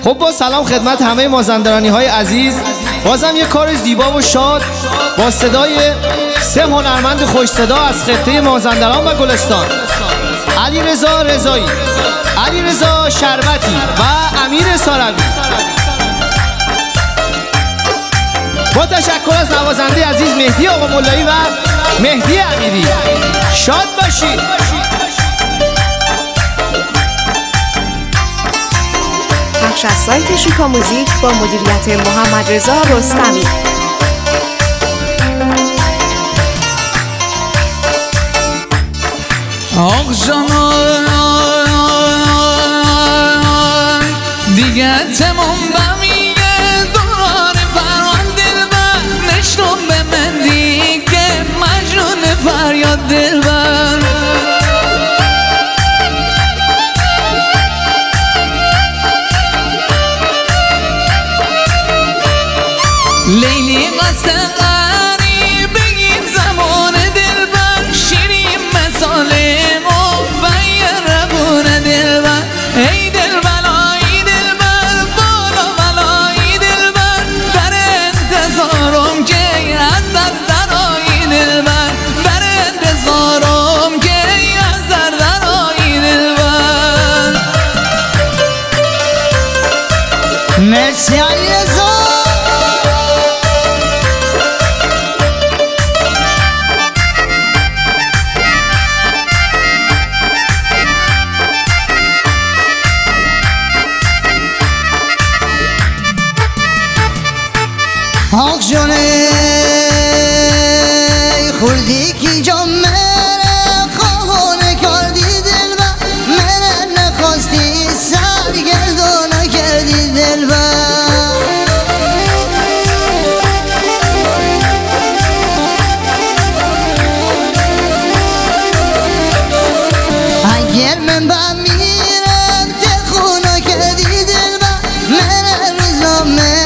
خب با سلام خدمت همه مازندرانی های عزیز، بازم یک کار زیبا و شاد با صدای 3 هنرمند خوش صدا از خطه مازندران و گلستان: علیرضا رضایی، علیرضا شربتی و امیر ساروی. با تشکر از نوازنده عزیز مهدی آقا مولایی و مهدی امیری. شاد باشید. بخش از سایت شیکا موزیک با مدیریت محمد رضا رستمی. آخ جانان دیگه تمام بمیگه دوران فرمان دلبر، نشنم به من دیگه مجنون فریاد دلبر. لیلی قصد غریب بگیم زمان دلبر، شیرین مثاله و یه ربون دلبر. ای دلبر ای دلبر بالا بلای دلبر، در انتظارم که از دردرای دلبر، در انتظارم که از دردرای دلبر. مرسی علیرضا. آخ جونه خوردی کی جام مره خواهانه کردی دلبر، مره نخواستی سرگردانه کردی دلبر. اگر من بمیرم تخونه کردی دلبر، مره روزنامه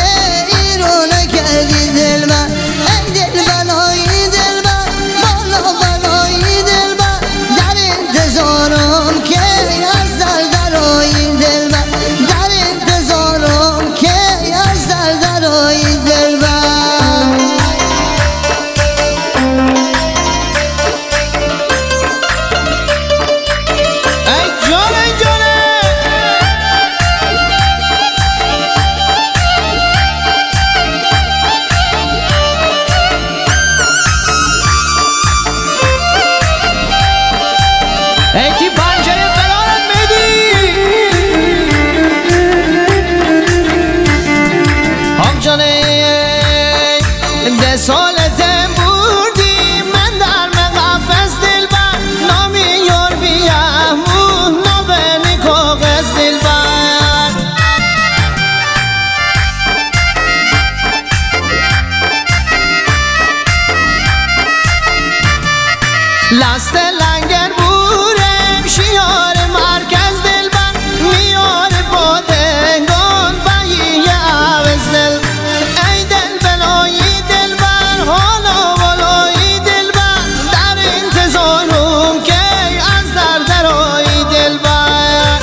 ایکی پنجره قرارت میدی هم جانه ده سالتم بردی من در مقفز دلبر، نامی یار بیهمون نابنی کاغذ دلبر. لاست لنگر بورم شیار مرکز دلبر، میار بادنگان بایی عوض دل. ای دل بلایی دلبر حالا والایی دلبر، در انتظارم که از دردرایی دلبر.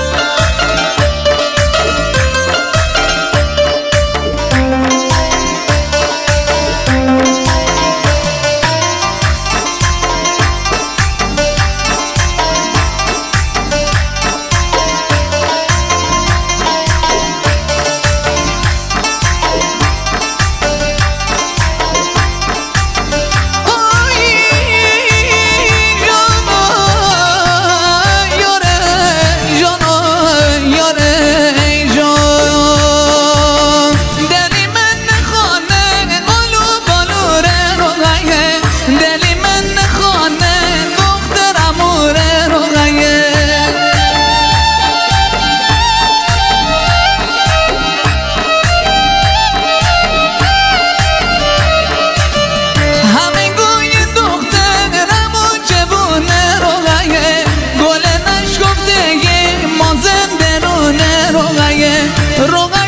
روغن